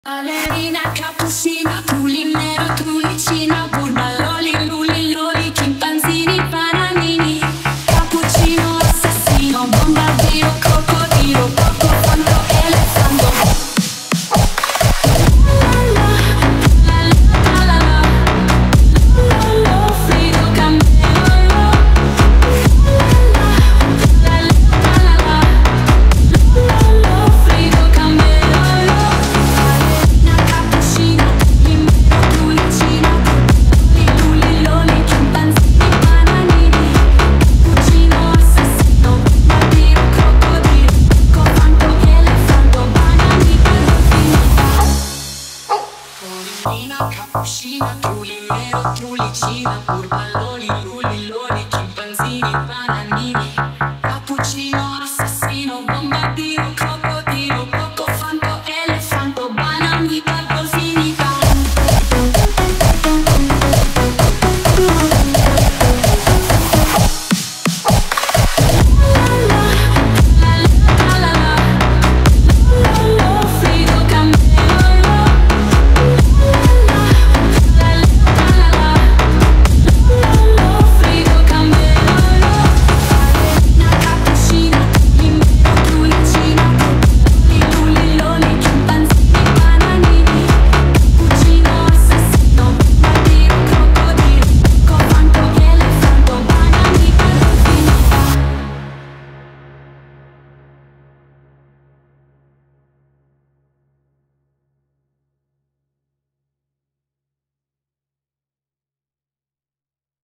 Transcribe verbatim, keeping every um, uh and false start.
Ballerina, cappuccina, trulli nero, trullicina, burballoli, lulli, loli, chimpanzini, bananini, cappuccino, assassino, bombardino, crocodilo, porco, quanto elefante. La la la la la la la la, frigo cammello. La la la la la la la, frigo cammello. Cappuccino, limero, trullicina, lulli, loli, chimpanzini, bananini, cappuccino, assassino, bombardino, crocodilo, cofanto, elefante, banani, Ballerina, cappuccina, trulli nero, trullicina, burballoni, lulli, loli,